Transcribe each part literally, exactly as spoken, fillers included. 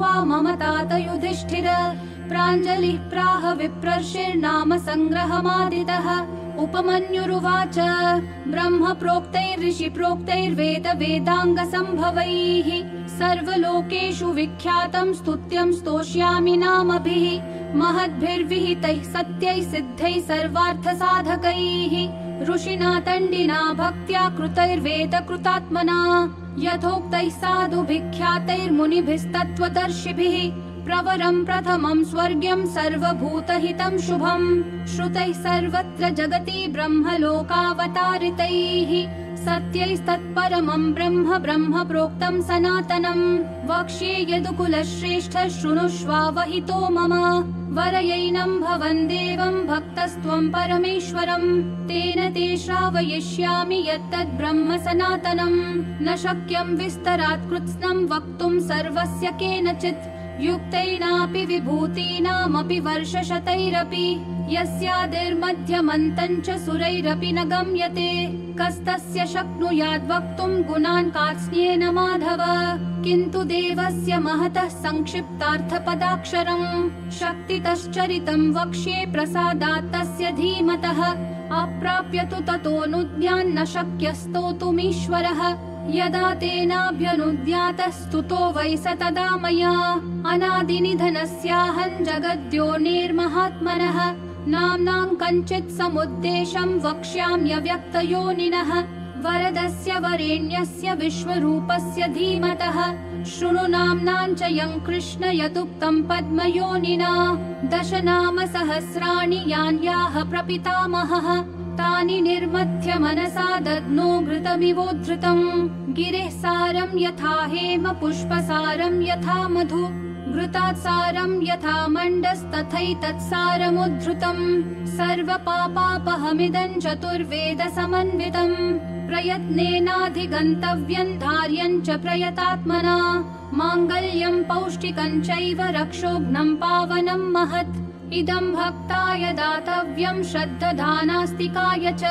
श्रुत्वा मम तात युधिष्ठिर प्राञ्जलिः प्राह विप्रर्षिर्नाम संग्रहमादितः उपमन्युरुवाच ब्रह्म प्रोक्तैर्ऋषि प्रोक्तैर्वेद वेदांग संभवैः सर्वलोकेषु विख्यातं स्तुत्यं स्तोष्यामि नामभिः महद्भिर्विहितैः सत्यैः सिद्धैः सर्वार्थ साधकैः ऋषिना तण्डिना भक्त्या कृतैर्वेद कृतात्मना यथोक्तैः साधुभिख्यातैर्मुनिभिस्तत्त्वदर्शिभिः प्रवरं प्रथमं स्वर्ग्यं सर्वभूतहितं शुभम् श्रुतैः सर्वत्र जगति ब्रह्मलोकावतारितैः सत्यैस्तत्परमं ब्रह्म ब्रह्म प्रोक्तं सनातनम् वक्ष्ये यदुकुलश्रेष्ठ शृणुष्वावहितो मम वरयैनं भवन् देवं भक्तस्त्वं परमेश्वरम् तेन ते श्रावयिष्यामि यत्तद् ब्रह्म सनातनम् न शक्यं विस्तरात् कृत्स्नं वक्तुं सर्वस्य केनचित् युक्तैनापि विभूतीनामपि वर्षशतैरपि यस्यादिर्मध्यमन्तं च सुरैरपि न गम्यते कस्तस्य शक्नुयाद् वक्तुं गुणान् कार्त्स्न्येन माधव किन्तु देवस्य महतः संक्षिप्तार्थपदाक्षरम् शक्तितश्चरितं वक्ष्ये प्रसादात् तस्य धीमतः अप्राप्य तु ततोऽनुज्ञान्न शक्यस्तोतुमीश्वरः यदा तेनाभ्यनुद्यातः स्तुतो वै स तदा मया अनादिनिधनस्याहं जगद्योनिर्महात्मनः नाम्नां कञ्चित् समुद्देशं वक्ष्याम्यव्यक्तयोनिनः वरदस्य वरेण्यस्य विश्वरूपस्य धीमतः शृणु नाम्नां च यं कृष्ण यदुक्तं पद्मयोनिना दश नाम सहस्राणि यान्याः प्रपितामहः तानि निर्मथ्य मनसा दद्नो घृतमिवोद्धृतम् गिरेः सारं यथा हेम पुष्पसारं यथा मधु घृतात्सारं यथा मण्डस्तथैतत्सारमुद्धृतम् सर्वपापापहमिदं चतुर्वेद समन्वितम् प्रयत्नेनाधिगन्तव्यं धार्यं च प्रयतात्मना माङ्गल्यं पौष्टिकं चैव रक्षोघ्नं पावनं महत् इदं भक्ताय दातव्यं श्रद्दधानास्तिकाय च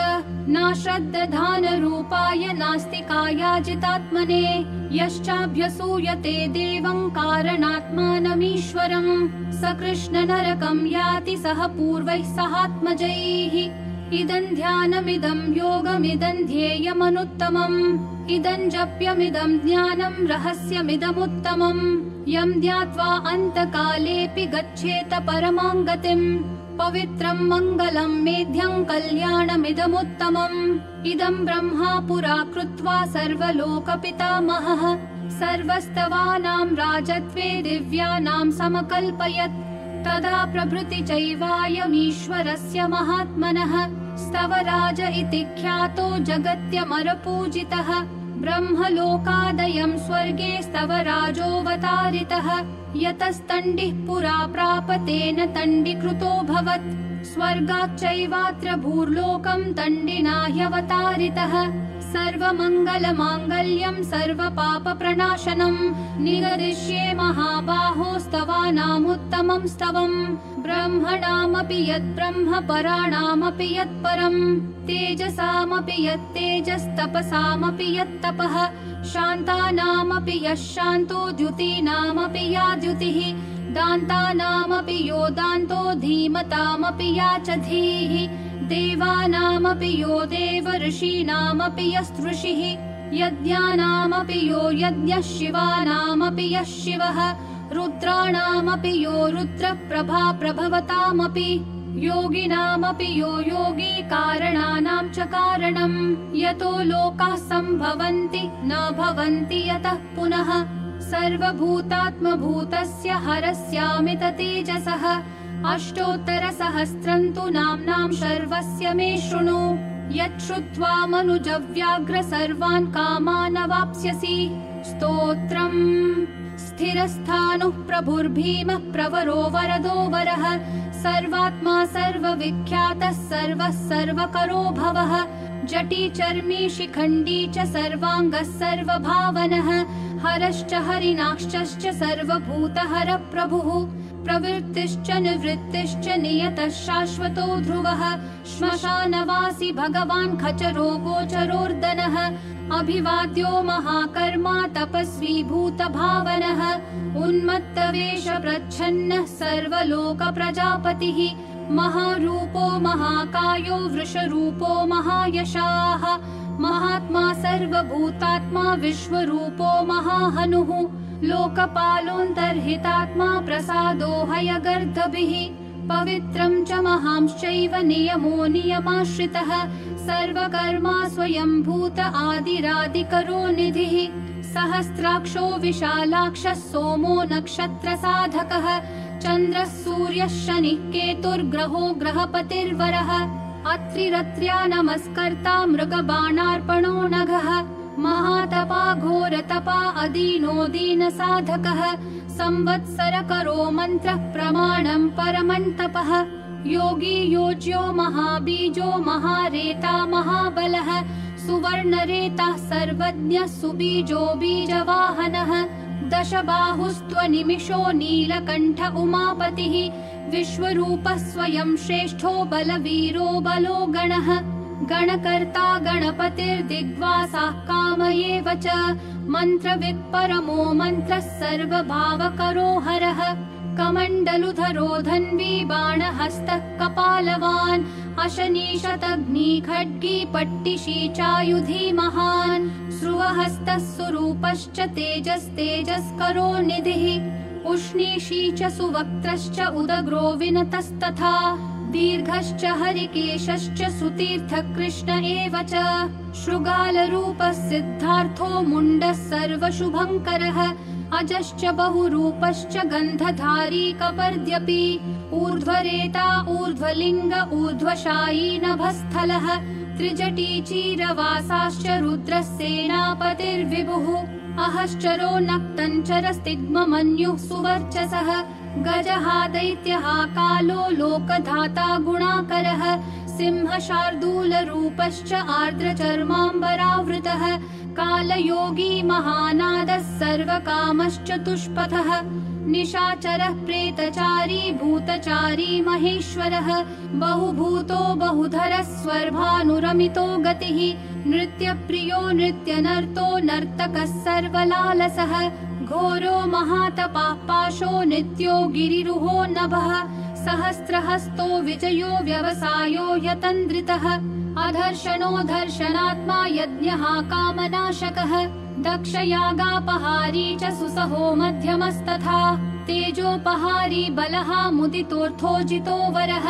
नाश्रद्दधानरूपाय नास्तिकायाजितात्मने यश्चाभ्यसूयते देवं कारणात्मानमीश्वरम् स कृष्ण नरकं याति सह पूर्वैः सहात्मजैः इदं ध्यानमिदं योगमिदं ध्येयमनुत्तमम् इदं जप्यमिदं ज्ञानं रहस्यमिदमुत्तमम् यं ध्यात्वा अन्तकालेऽपि गच्छेत परमां गतिम् पवित्रं मङ्गलं मेध्यं कल्याणमिदमुत्तमम् इदं ब्रह्मा पुरा कृत्वा सर्वलोकपितामहः सर्वस्तवानां राजत्वे दिव्यानां समकल्पयत् तदा प्रभृति चैवायमीश्वरस्य महात्मनः स्तवराज इति ख्यातो जगत्यमरपूजितः ब्रह्मलोकादयं स्वर्गे स्तवराजोऽवतारितः यतस्तण्डिः पुरा प्राप तेन तण्डीकृतोऽभवत् स्वर्गाच्चैवात्र भूर्लोकं तण्डिना ह्यवतारितः सर्वमङ्गलमाङ्गल्यं सर्वपापप्रणाशनं निगदिष्ये महाबाहो स्तवानामुत्तमं स्तवम् ब्रह्मणामपि यद्ब्रह्म पराणामपि यत्परम् तेजसामपि यत्तेजस्तपसामपि यत्तपः शान्तानामपि यः शान्तो द्युतीनामपि या द्युतिः दान्तानामपि यो दान्तो धीमतामपि या च धीः देवानामपि यो देव ऋषीणामपि यस्तृषिः यज्ञानामपि यो यज्ञः शिवानामपि यः शिवः रुद्राणामपि यो रुद्रप्रभा प्रभवतामपि योगिनामपि यो योगी कारणानां च कारणम् यतो लोकाः सम्भवन्ति न भवन्ति यतः पुनः सर्वभूतात्मभूतस्य हरस्यामित तेजसः अष्टोत्तरसहस्रं तु नाम्नां शर्वस्य मे शृणु यच्छ्रुत्वा मनुजव्याघ्र सर्वान् कामान् अवाप्स्यसि स्तोत्रम् स्थिरस्थाणुः प्रभुर्भीमः प्रवरो वरदो वरः सर्वात्मा सर्वविख्यातः सर्वः सर्वकरो भवः जटी चर्मी शिखण्डी च सर्वाङ्गः सर्वभावनः हरश्च हरिणाक्षश्च सर्वभूतहर प्रभुः प्रवृत्तिश्च निवृत्तिश्च नियतः शाश्वतो ध्रुवः श्मशानवासी भगवान् खचरो गोचरोर्दनः अभिवाद्यो महाकर्मा तपस्वी भूतभावनः उन्मत्तवेष प्रच्छन्नः सर्वलोक प्रजापतिः महारूपो महाकायो वृषरूपो महायशाः महात्मा सर्वभूतात्मा विश्वरूपो महाहनुः लोकपालोऽन्तर्हितात्मा प्रसादो हयगर्दभिः पवित्रं च महांश्चैव नियमो नियमाश्रितः सर्वकर्मा स्वयंभूत आदिरादिकरो निधिः सहस्राक्षो विशालाक्षः सोमो नक्षत्रसाधकः चन्द्रः सूर्यः शनिः केतुर्ग्रहो ग्रहपतिर्वरः अत्रिरत्र्या नमस्कर्ता मृगबाणार्पणो नघः महातपा घोरतपा अदीनो दीनसाधकः संवत्सरकरो मन्त्रः प्रमाणं परमन्तपः योगी योज्यो महाबीजो महारेता महाबलः सुवर्णरेताः सर्वज्ञः सुबीजो बीजवाहनः दशबाहुस्त्वनिमिषो नीलकण्ठ उमापतिः विश्वरूपः स्वयं श्रेष्ठो बलवीरो बलो गणः गणकर्ता गणपतिर्दिग्वासाः कामयेव च मन्त्रवित् परमो मन्त्रः सर्वभावकरो हरः कमण्डलुधरो धन्वी बाणहस्तः कपालवान् अशनीशतग्नी खड्गी पट्टिशी चायुधी महान् स्रुवहस्तः सुरूपश्च तेजस्तेजस्करो निधिः उष्णीषी च सुवक्त्रश्च उदग्रो विनतस्तथा दीर्घश्च हरिकेशश्च सुतीर्थ कृष्ण एव च शृगालरूपः सिद्धार्थो मुण्डः सर्वशुभङ्करः अजश्च बहुरूपश्च गन्धधारी कपर्द्यपि ऊर्ध्वरेता ऊर्ध्वलिङ्ग ऊर्ध्वशायी नभस्थलः त्रिजटी चीरवासाश्च रुद्रः सेनापतिर्विभुः अहश्चरो नक्तञ्चरस्तिग्ममन्युः सुवर्चसः गजः दैत्यः कालो लोकधाता गुणाकरः सिंह शार्दूलरूपश्च आर्द्रचर्माम्बरावृतः कालयोगी महानादः सर्वकामश्च तुष्पथः निशाचरः प्रेतचारी भूतचारी महेश्वरः बहुभूतो बहुधरः स्वर्भानुरमितो गतिः नृत्यप्रियो नृत्यनर्तो नर्तकः सर्वलालसः घोरो महातपः पाशो नित्यो गिरिरुहो नभः सहस्रहस्तो विजयो व्यवसायो यतन्द्रितः अधर्षणो दर्शनात्मा यज्ञः कामनाशकः दक्षयागापहारी च सुसहो मध्यमस्तथा तेजोपहारी बलः मुदितोऽर्थोजितो वरः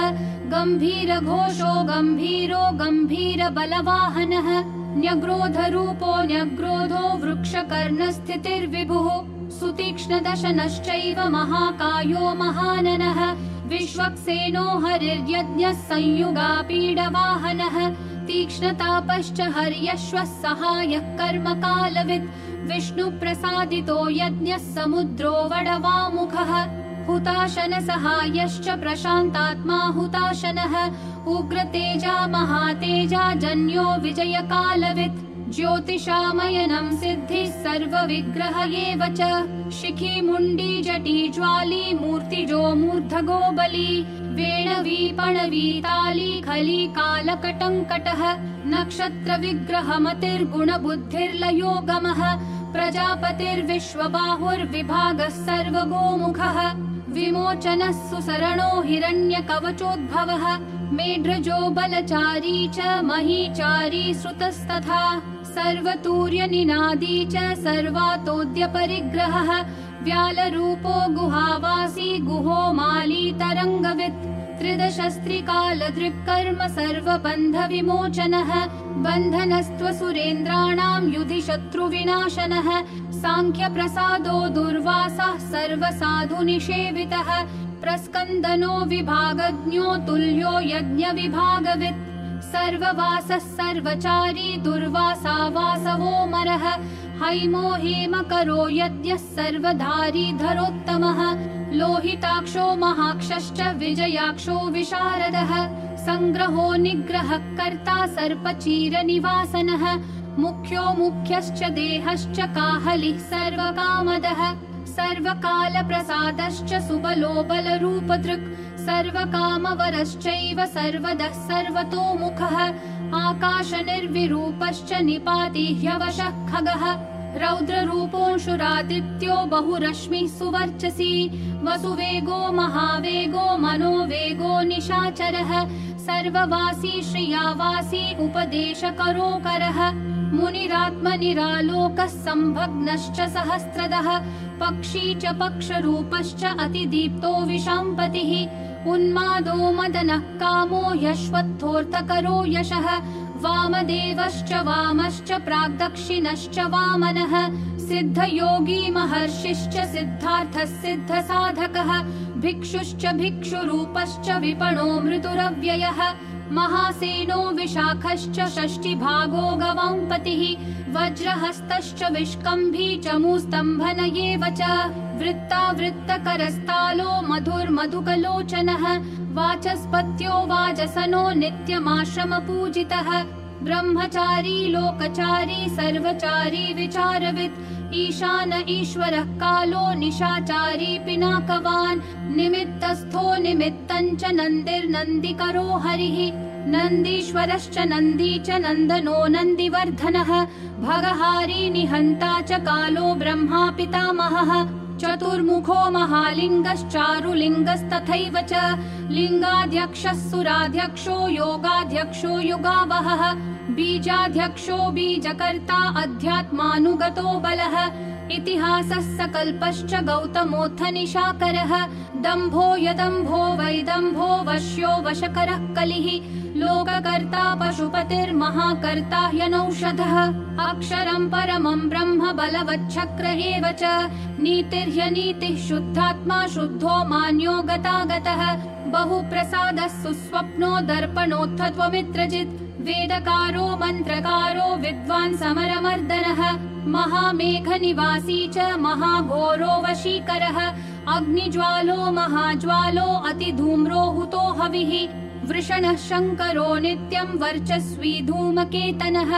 गम्भीरघोषो गम्भीरो गम्भीरबलवाहनः न्यग्रोधरूपो न्यग्रोधो वृक्षकर्णस्थितिर्विभुः सुतीक्ष्णदशनश्चैव महाकायो महाननः विश्वक्सेनो हरिर्यज्ञः संयुगापीडवाहनः तीक्ष्णतापश्च हर्यश्वः सहायः कर्मकालवित् विष्णुप्रसादितो यज्ञः समुद्रो वडवामुखः हुताशन सहायश्च प्रशान्तात्मा हुताशनः उग्रतेजा महातेजा जन्यो विजयकालवित् ज्योतिषामयनं सिद्धिः सर्वविग्रह एव च शिखी मुण्डी जटी ज्वाली मूर्तिजो मूर्धगो बली वेणवी पणवी ताली खली कालकटङ्कटः नक्षत्र विग्रहमतिर्गुणबुद्धिर्लयो गमः प्रजापतिर्विश्वबाहुर्विभागः सर्वगोमुखः विमोचनः सुसरणो हिरण्यकवचोद्भवः मेढ्रजो बलचारी च महीचारी श्रुतस्तथा सर्वतूर्यनिनादी च सर्वातोद्यपरिग्रहः व्यालरूपो गुहावासी गुहो माली तरङ्गवित् त्रिदशस्त्रिकालदृक्कर्म सर्वबन्धविमोचनः बन्धनस्त्वसुरेन्द्राणां युधि शत्रुविनाशनः साङ्ख्यप्रसादो दुर्वासः सर्वसाधुनिषेवितः प्रस्कन्दनो विभागज्ञो तुल्यो यज्ञविभागवित् सर्ववासः सर्वचारी दुर्वासा वासवोमरः हैमो हेमकरो यज्ञः सर्वधारी धरोत्तमः लोहिताक्षो महाक्षश्च विजयाक्षो विशारदः संग्रहो निग्रहः कर्ता सर्पचीरनिवासनः मुख्यो मुख्यश्च देहश्च काहलिः सर्वकामदः सर्वकालप्रसादश्च सुबलो बलरूपदृक् सर्वकामवरश्चैव सर्वदः सर्वतोमुखः आकाशनिर्विरूपश्च निपाति ह्यवशः खगः रौद्ररूपोऽंशुरादित्यो बहुरश्मिः सुवर्चसी वसुवेगो महावेगो मनोवेगो निशाचरः सर्ववासी श्रियावासी उपदेशकरोकरः मुनिरात्मनिरालोकः संभग्नश्च सहस्रदः पक्षी च पक्षरूपश्च अतिदीप्तो विशाम्पतिः उन्मादो मदनः कामो यश्वत्थोऽर्थकरो यशः वामदेवश्च वामश्च प्राग्दक्षिणश्च वामनः सिद्धयोगी महर्षिश्च सिद्धार्थः सिद्धसाधकः भिक्षुश्च भिक्षुरूपश्च विपणो मृदुरव्ययः महासेनो विशाखश्च षष्टिभागो गवाम्पतिः वज्रहस्तश्च विष्कम्भी चमूस्तम्भनयेव च वृत्तावृत्तकरस्तालो मधुर्मधुकलोचनः वाचस्पत्यो वाजसनो नित्यमाश्रमपूजितः ब्रह्मचारी लोकचारी सर्वचारी विचारवित् ईशान ईश्वरः कालो निशाचारी पिनाकवान् निमित्तस्थो निमित्तञ्च नन्दिर्नन्दिकरो हरिः नन्दीश्वरश्च नन्दी च नन्दनो नन्दिवर्धनः भगहारी निहन्ता च कालो ब्रह्मा पितामहः चतुर्मुखो महालिङ्गश्चारुलिङ्गस्तथैव च लिङ्गाध्यक्षः सुराध्यक्षो योगाध्यक्षो युगावहः बीजाध्यक्षो बीजकर्ता अध्यात्मानुगतो बलः इतिहासः सकल्पश्च गौतमोऽथ निशाकरः दम्भो यदम्भो वैदम्भो वश्यो वशकरः कलिः लोककर्ता पशुपतिर्महाकर्ता ह्यनौषधः अक्षरं परमं ब्रह्म बलवच्छक्र एव च नीतिर्ह्यनीतिः शुद्धात्मा शुद्धो मान्यो गतागतः बहुप्रसादः सुस्वप्नो दर्पणोऽथ त्वमित्रजित् वेदकारो मन्त्रकारो विद्वान् समरमर्दनः महामेघनिवासी च महाघोरो वशीकरः अग्निज्वालो महाज्वालो अतिधूम्रो हुतो हविः वृषणः शङ्करो नित्यं वर्चस्वी धूमकेतनः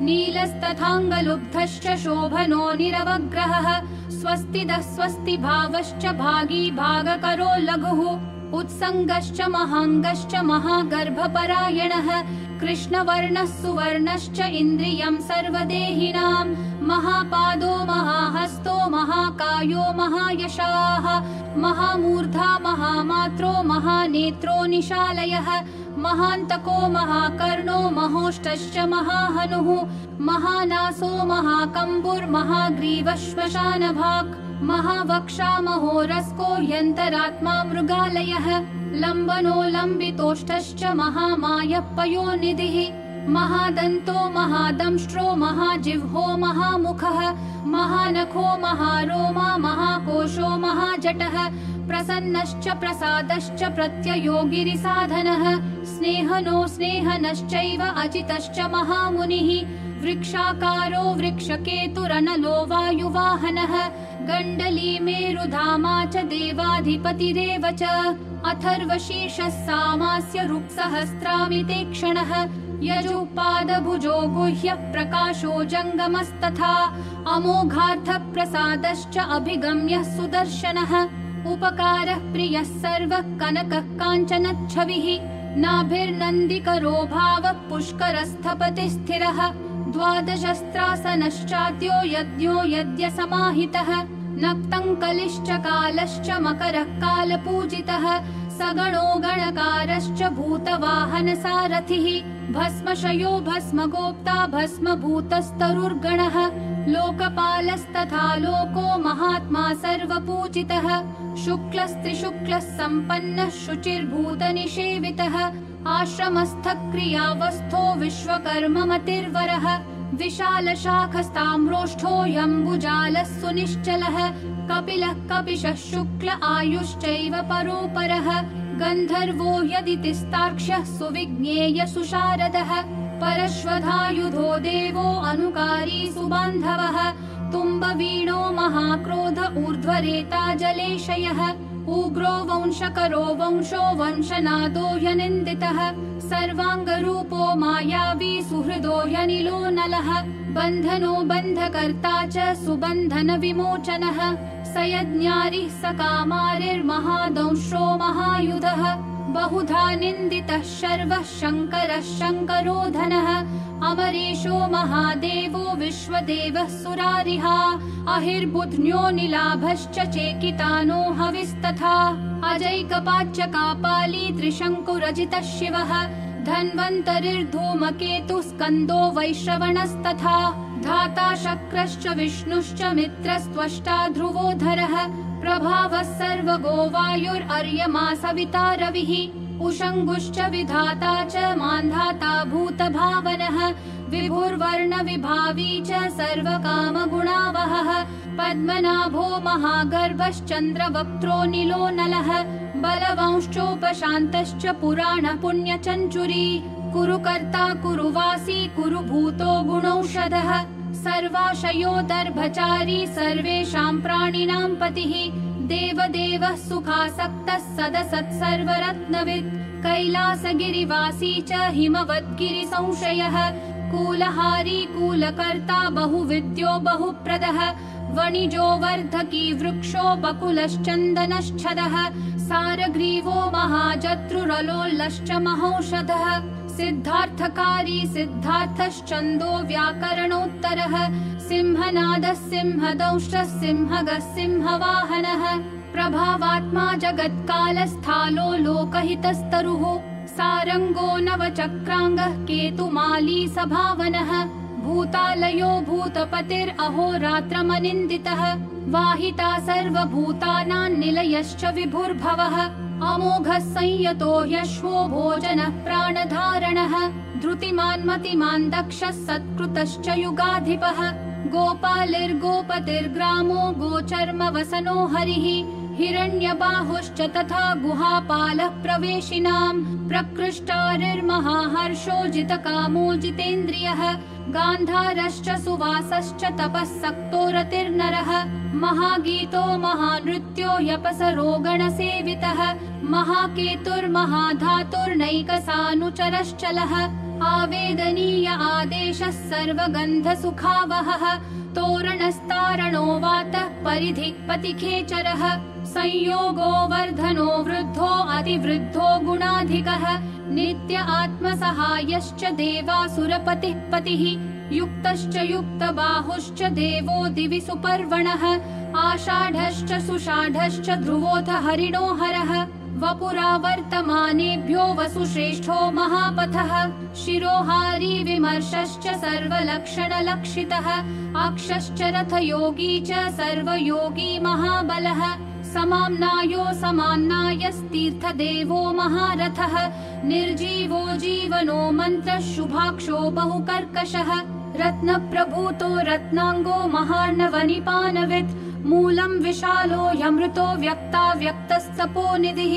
नीलस्तथाङ्गलुब्धश्च शोभनो निरवग्रहः स्वस्तिदः स्वस्ति भावश्च भागी भागकरो लघुः उत्सङ्गश्च महाङ्गश्च महागर्भपरायणः कृष्णवर्णः सुवर्णश्च इन्द्रियं सर्वदेहिनां महापादो महाहस्तो महाकायो महायशाः महामूर्धा महामात्रो महानेत्रो निशालयः महान्तको महाकर्णो महोष्टश्च महाहनुः महानासो महाकम्बुर्महाग्रीवः श्मशानभाक् महावक्षा महोरस्को यन्तरात्मा मृगालयः लम्बनो लम्बितोष्ठश्च महामायः पयोनिधिः महादन्तो महादंष्ट्रो महाजिह्वो महामुखः महानखो महारोमा महाकोशो महाजटः प्रसन्नश्च प्रसादश्च प्रत्ययो गिरिसाधनः स्नेहनो स्नेहनश्चैव अचितश्च महामुनिः वृक्षाकारो वृक्षकेतुरनलो वायुवाहनः गण्डली मेरुधामा च देवाधिपतिरेव च अथर्वशीर्षः सामास्य रुक्सहस्रामिते क्षणः यजुपादभुजो गुह्यः प्रकाशो जङ्गमस्तथा अमोघार्थः प्रसादश्च अभिगम्यः सुदर्शनः उपकारः प्रियः सर्वः कनकः काञ्चनच्छविः नाभिर्नन्दिकरो भावः पुष्करस्थपतिः स्थिरः द्वादशस्त्रासनश्चाद्यो यज्ञो यज्ञ समाहितः नक्तं कलिश्च कालश्च मकरः कालपूजितः सगणो गणकारश्च भूतवाहनसारथिः भस्मशयो भस्मगोप्ता भस्मभूतस्तरुर्गणः लोकपालस्तथा लोको महात्मा सर्वपूजितः शुक्लस्त्रिशुक्लः सम्पन्नः शुचिर्भूतनिषेवितः आश्रमस्थः क्रियावस्थो विश्वकर्ममतिर्वरः विशालशाखस्ताम्रोष्ठोऽयम्बुजालः सुनिश्चलः कपिलः कपिशः शुक्ल आयुश्चैव परोपरः गन्धर्वो यदितिस्तार्क्ष्यः सुविज्ञेय सुशारदः परश्वधायुधो देवो अनुकारी सुबान्धवः तुम्बवीणो महाक्रोध ऊर्ध्वरेता जलेशयः उग्रो वंशकरो वंशो वंशनादो ह्यनिन्दितः सर्वाङ्गरूपो मायावी सुहृदो ह्यनिलो नलः बन्धनो बन्धकर्ता च सुबन्धन विमोचनः स यज्ञारिः स कामारिर्महादंश्रो महायुधः बहुधा निन्दितः शर्वः शङ्करः शङ्करो धनः अमरेशो महादेवो विश्वदेवः सुरारिहा अहिर्बुध्न्यो निलाभश्च चेकितानो हविस्तथा अजैकपाच्च कापाली त्रिशङ्कुरजितः शिवः धन्वन्तरिर्धूमकेतुः स्कन्दो वैश्रवणस्तथा धाता शक्रश्च विष्णुश्च मित्रस्त्वष्टा ध्रुवोधरः प्रभावः सर्वगो वायुर्अर्यमा सविता रविः उषङ्गुश्च विधाता च मान्धाता भूतभावनः विभुर्वर्णविभावी च सर्वकामगुणावहः पद्मनाभो महागर्भश्चन्द्रवक्त्रो नीलो नलः बलवंश्चोपशान्तश्च पुराणपुण्यचञ्चुरी कुरुकर्ता कुरुवासी कुरुभूतो गुणौषधः सर्वाशयोदर्भचारी सर्वेषां प्राणिनां पतिः देवदेवः सुखासक्तः सदसत्सर्वरत्नवित् कैलासगिरिवासी च हिमवद्गिरिसंशयः कूलहारी कूलकर्ता बहुविद्यो बहुप्रदः वणिजो वर्धकी वृक्षो बकुलश्चन्दनश्छदः सारग्रीवो महाजत्रुरलोल्लश्च महौषधः सिद्धार्थकारी सिद्धार्थश्चन्दो व्याकरणोत्तरः सिंहनादः सिंहदंष्ट्रः सिंहगः सिंहवाहनः प्रभावात्मा जगत्कालस्थालो लोकहितस्तरुः सारंगो नवचक्रांगः केतुमाली सभावनः भूतालयो भूतपतिरहोरात्रमनिन्दितः वाहिता सर्वभूतानां निलयश्च विभुर्भवः अमोघः संयतो ह्यश्वो भोजनः प्राणधारणः धृतिमान् मतिमान् दक्षः सत्कृतश्च युगाधिपः गोपालिर्गोपतिर्ग्रामो गोचर्मवसनो हरिः हिरण्यबाहुश्च तथा गुहापालः प्रवेशिनां प्रकृष्टारिर्महाहर्षो जितकामो जितेन्द्रियः गान्धारश्च सुवासश्च तपःसक्तो रतिर्नरः महागीतो महानृत्यो ह्यपसरो गणसेवितः महाकेतुर्महाधातुर्नैकसानुचरश्चलः आवेदनीय आदेशः सर्वगन्धसुखावहः तोरणस्तारणो वातः परिधिक्पतिखेचरः संयोगो वर्धनो वृद्धो अतिवृद्धो गुणाधिकः नित्य आत्मसहायश्च देवासुरपतिः पतिः युक्तश्च युक्तबाहुश्च देवो दिवि सुपर्वणः आषाढश्च सुषाढश्च ध्रुवोऽथ हरिणो हरः वपुरावर्तमानेभ्यो वसुश्रेष्ठो महापथः शिरोहारी विमर्शश्च सर्वलक्षणलक्षितः अक्षश्च रथयोगी च सर्वयोगी महाबलः समाम्नायो समान्नायस्तीर्थदेवो महारथः निर्जीवो जीवनो मन्त्रः शुभाक्षो बहुकर्कशः रत्नप्रभूतो रत्नांगो महार्णवनिपानवित् मूलं विशालो ह्यमृतो व्यक्ता व्यक्तस्तपोनिधिः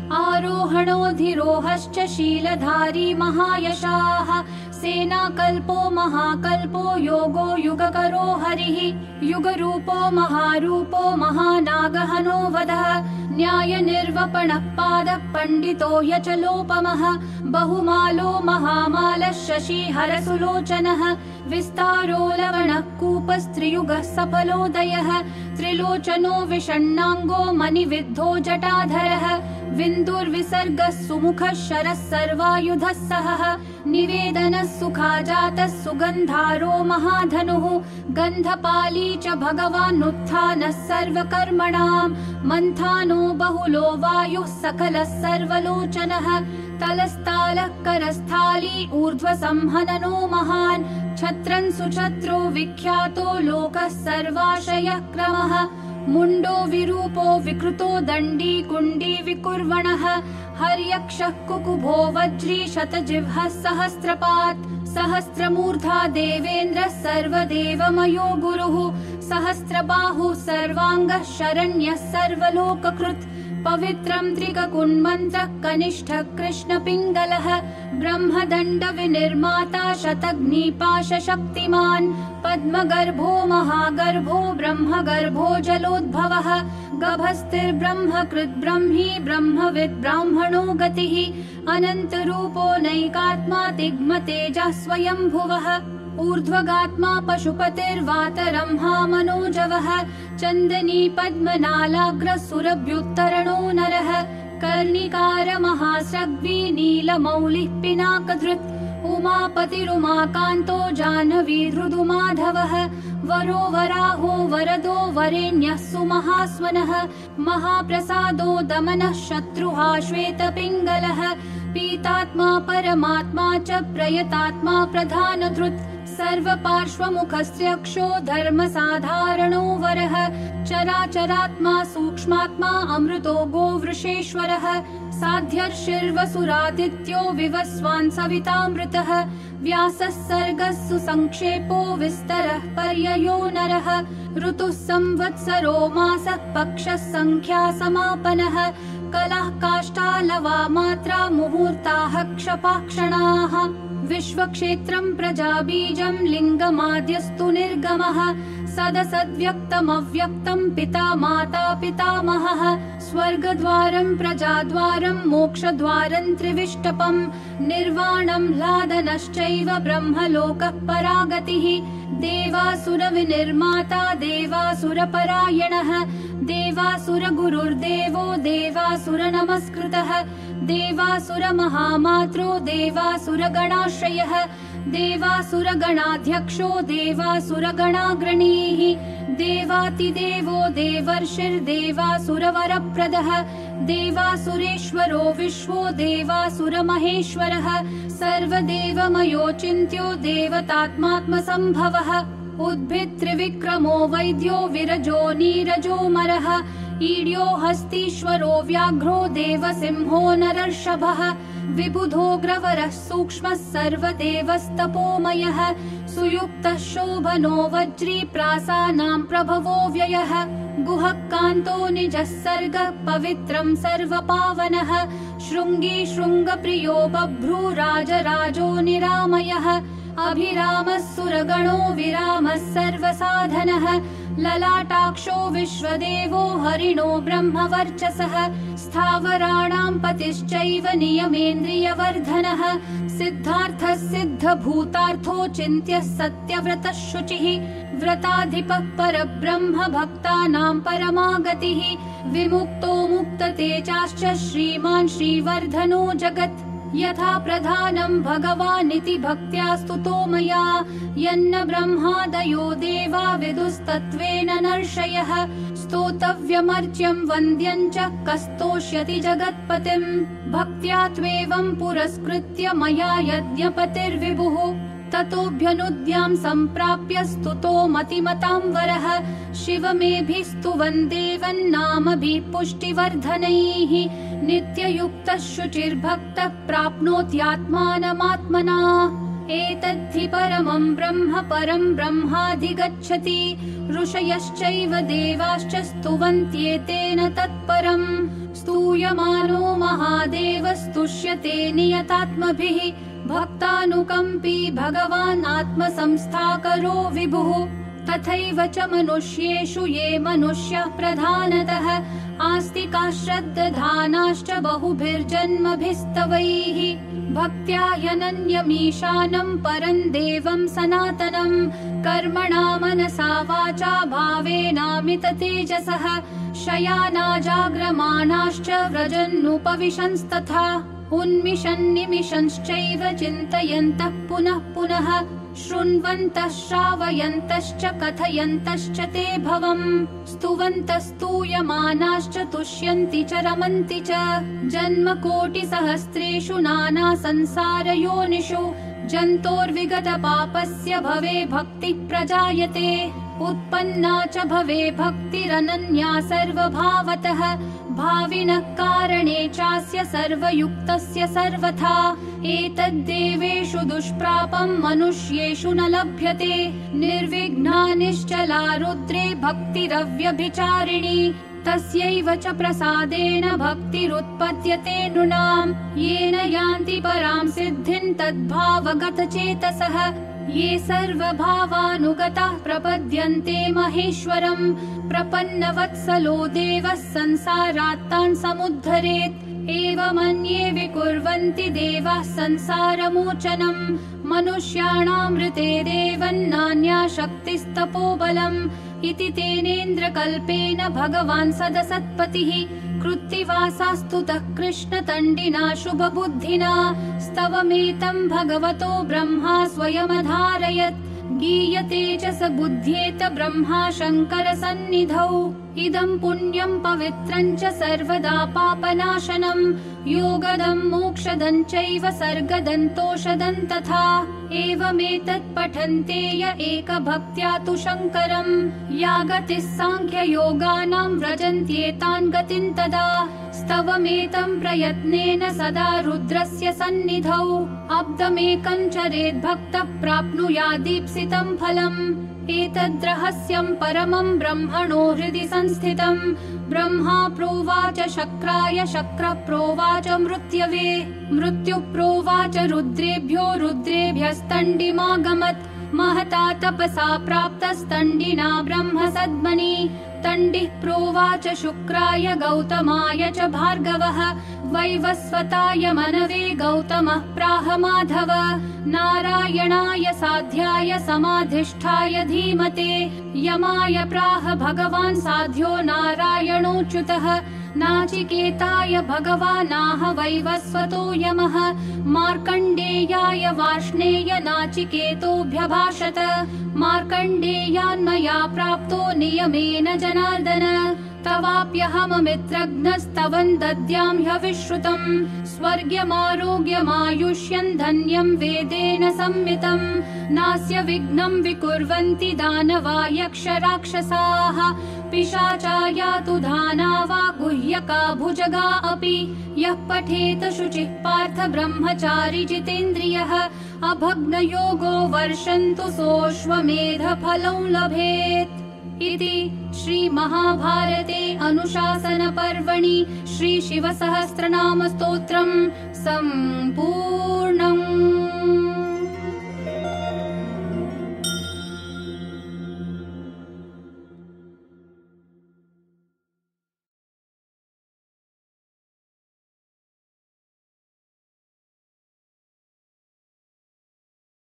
आरोहणोऽधिरोहश्च शीलधारी महायशाः सेनाकल्पो महाकल्पो योगो युगकरो हरिः युगरूपो महारूपो महानागहनो वदः न्यायनिर्वपणः पादः पण्डितो ह्यचलोपमः बहुमालो महामालः शशिहरसुलोचनः विस्तारो लवणः कूपस्त्रियुगः सफलोदयः त्रिलोचनो विषण्णाङ्गो मणिविद्धो जटाधरः विन्दुर्विसर्गः सुमुखः शरः सर्वायुधः सहः निवेदनः सुखाजातः सुगन्धारो महाधनुः गन्धपाली च भगवानुत्थानः सर्वकर्मणां मन्थानो बहुलो वायुः सकलः सर्वलोचनः तलस्तालः करस्थाली ऊर्ध्वसंहननो महान् छत्रन् सुछत्रो विख्यातो लोकः सर्वाशयः क्रमः मुण्डो विरूपो विकृतो दण्डी कुण्डी विकुर्वणः हर्यक्षः कुकुभो वज्री शतजिह्वः सहस्रपात् सहस्रमूर्धा देवेन्द्रः सर्वदेवमयो गुरुः सहस्रबाहुः सर्वाङ्गः शरण्यः सर्वलोककृत् पवित्रं त्रिककुण्मन्त्रः कनिष्ठः कृष्णपिङ्गलः ब्रह्मदण्ड विनिर्माता शतग्निपाशशक्तिमान् पद्मगर्भो महागर्भो ब्रह्मगर्भो जलोद्भवः गभस्तिर्ब्रह्मकृत् ब्रह्मी ब्रह्मविद् ब्राह्मणो गतिः अनन्तरूपो नैकात्मा तिग्मतेजः स्वयंभुवः ऊर्ध्वगात्मा पशुपतिर्वातरंहा मनोजवः चन्दनी पद्मनालाग्रः सुरभ्युत्तरणो नरः कर्णिकार महासृग्वी नीलमौलिः पिनाकधृत् उमापतिरुमाकान्तो जाह्नवी हृदुमाधवः वरो वराहो वरदो वरेण्यः सुमहास्वनः महाप्रसादो दमनः शत्रुहा श्वेतपिङ्गलः पीतात्मा परमात्मा च प्रयतात्मा प्रधानधृत् सर्वपार्श्वमुखस्यक्षो धर्मसाधारणो वरः चराचरात्मा सूक्ष्मात्मा अमृतो गोवृषेश्वरः साध्यर्षिर्वसुरादित्यो विवस्वान् सवितामृतः व्यासः सर्गः सुसंक्षेपो विस्तरः पर्ययो नरः ऋतुः संवत्सरो मासः पक्षः संख्या समापनः कलाः काष्ठालवा मात्रा मुहूर्ताः क्षपाः क्षणाः विश्वक्षेत्रं प्रजाबीजं लिङ्गमाद्यस्तु निर्गमः सदसद्व्यक्तमव्यक्तं पिता माता पितामहः स्वर्गद्वारं प्रजाद्वारं मोक्षद्वारं त्रिविष्टपं निर्वाणं ह्लादनश्चैव ब्रह्मलोकः परागतिः देवासुरविनिर्माता देवासुरपरायणः देवासुरगुरुर्देवो देवासुरनमस्कृतः देवासुरमहामात्रो देवासुरगणाश्रयः देवासुरगणाध्यक्षो देवासुरगणाग्रणीः देवातिदेवो देवर्षिर्देवासुरवरप्रदः देवासुरेश्वरो विश्वो देवासुरमहेश्वरः सर्वदेवमयोचिन्त्यो देवतात्मात्मसम्भवः उद्भित्त्रिविक्रमो वैद्यो विरजो नीरजोऽमरः ईड्यो हस्तीश्वरो व्याघ्रो देवसिंहो नरर्षभः विबुधोऽग्रवरः सूक्ष्मः सर्वदेवस्तपोमयः सुयुक्तः शोभनो वज्री प्रासानां प्रभवो व्ययः गुहः कान्तो निजः सर्गः पवित्रं सर्वपावनः शृङ्गी शृङ्गप्रियो बभ्रूराजराजो निरामयः अभिरामः सुरगणो विरामः सर्वसाधनः ललाटाक्षो विश्वदेवो हरिणो ब्रह्मवर्चसः स्थावराणां पतिश्चैव नियमेन्द्रियवर्धनः सिद्धार्थः सिद्धभूतार्थो चिन्त्यः सत्यव्रतः शुचिः व्रताधिपः परब्रह्म भक्तानां परमागतिः विमुक्तो मुक्ततेजाश्च श्रीमान् श्रीवर्धनो जगत् यथा प्रधानं भगवानिति भक्त्या स्तुतो मया यन्न ब्रह्मादयो देवा विदुस्तत्त्वेन नर्षयः स्तोतव्यमर्च्यं वन्द्यं च कस्तोष्यति जगत्पतिं भक्त्या त्वेवं पुरस्कृत्य मया यज्ञपतिर्विभुः ततोऽभ्यनुद्यां सम्प्राप्य स्तुतो मतिमतां वरः शिवमेभिस्तुवन् देवन्नामभिः पुष्टिवर्धनैः नित्ययुक्तः शुचिर्भक्तः प्राप्नोत्यात्मानमात्मना एतद्धि परमं ब्रह्म परं ब्रह्माधिगच्छति ऋषयश्चैव देवाश्च स्तुवन्त्येतेन तत्परम् स्तूयमानो महादेव स्तुष्यते नियतात्मभिः भक्तानुकम्पी भगवान् आत्मसंस्थाकरो विभुः तथैव च मनुष्येषु ये मनुष्यः प्रधानतः आस्तिकाः श्रद्दधानाश्च बहुभिर्जन्मभिस्तवैः भक्त्या ह्यनन्यमीशानं परं देवं सनातनं कर्मणा मनसा वाचा भावेनामिततेजसः शयाना जाग्रमाणाश्च व्रजन्नुपविशंस्तथा उन्मिषन्निमिषंश्चैव चिन्तयन्तः पुनः पुनः शृण्वन्तः श्रावयन्तश्च कथयन्तश्च ते भवम् स्तुवन्तस्तूयमानाश्च तुष्यन्ति च रमन्ति च जन्मकोटिसहस्रेषु नाना संसारयोनिषु जन्तोर्विगतपापस्य भवे भक्तिः प्रजायते उत्पन्ना च भवे भक्तिरनन्या सर्वभावतः भाविनः कारणे चास्य सर्वयुक्तस्य सर्वथा एतद्देवेषु दुष्प्रापं मनुष्येषु न लभ्यते निर्विघ्ना निश्चला रुद्रे भक्तिरव्यभिचारिणी तस्यैव च प्रसादेन भक्तिरुत्पद्यते नृणाम् येन यान्ति परां सिद्धिं तद्भावगतचेतसः ये सर्वभावानुगताः प्रपद्यन्ते महेश्वरम् प्रपन्नवत्सलो देवः संसारात्तान् समुद्धरेत् एवमन्ये विकुर्वन्ति देवाः संसारमोचनम् मनुष्याणामृते देवन्नान्या शक्तिस्तपोबलम् इति तेनेन्द्रकल्पेन भगवान् सदसत्पतिः कृत्तिवासास्तुतः कृष्णतण्डिना शुभबुद्धिना स्तवमेतं भगवतो ब्रह्मा स्वयमधारयत् गीयते च स बुद्ध्येत ब्रह्मा शङ्कर सन्निधौ इदं पुण्यं पवित्रं च सर्वदा पापनाशनं योगदं मोक्षदं चैव सर्गदन्तोषदं तथा एवमेतत् पठन्ते य एकभक्त्या तु शङ्करं या गतिः साङ्ख्ययोगानां व्रजन्त्येतान् गतिं तदा स्तवमेतं प्रयत्नेन सदा रुद्रस्य सन्निधौ अब्दमेकं चरेद्भक्तः प्राप्नुयादीप्सितं फलम् एतद्रहस्यं परमं ब्रह्मणो हृदि संस्थितं ब्रह्मा प्रोवाच शक्राय शक्र प्रोवाच मृत्यवे मृत्यु प्रोवाच रुद्रेभ्यो रुद्रेभ्यस्तण्डिमागमत् महता तपसा प्राप्तस्तण्डिना ब्रह्म सद्मनि तण्डिः प्रोवाच शुक्राय गौतमाय च भार्गवः वैवस्वताय मनवे गौतमः प्राह माधव नारायणाय साध्याय समाधिष्ठाय धीमते यमाय प्राह भगवान् साध्यो नारायणोच्युतः नाचिकेताय भगवानाह वैवस्वतो यमः मार्कण्डेयाय वार्ष्णेय नाचिकेतोऽभ्यभाषत मार्कण्डेयान्मया प्राप्तो नियमेन जनार्दन तवाप्यहममित्रघ्नस्तवन् दद्यां ह्यविश्रुतम् स्वर्ग्यमारोग्यमायुष्यन् धन्यं वेदेन संमितं नास्य विघ्नं विकुर्वन्ति दानवा यक्ष राक्षसाः पिशाचा यातु धाना वा गुह्यका भुजगा अपि यः पठेत शुचिः पार्थ ब्रह्मचारी जितेन्द्रियः अभग्नयोगो वर्षन्तु सोऽश्वमेधफलं लभेत् इति श्रीमहाभारते अनुशासनपर्वणि श्रीशिवसहस्रनामस्तोत्रम् सम्पूर्णम्।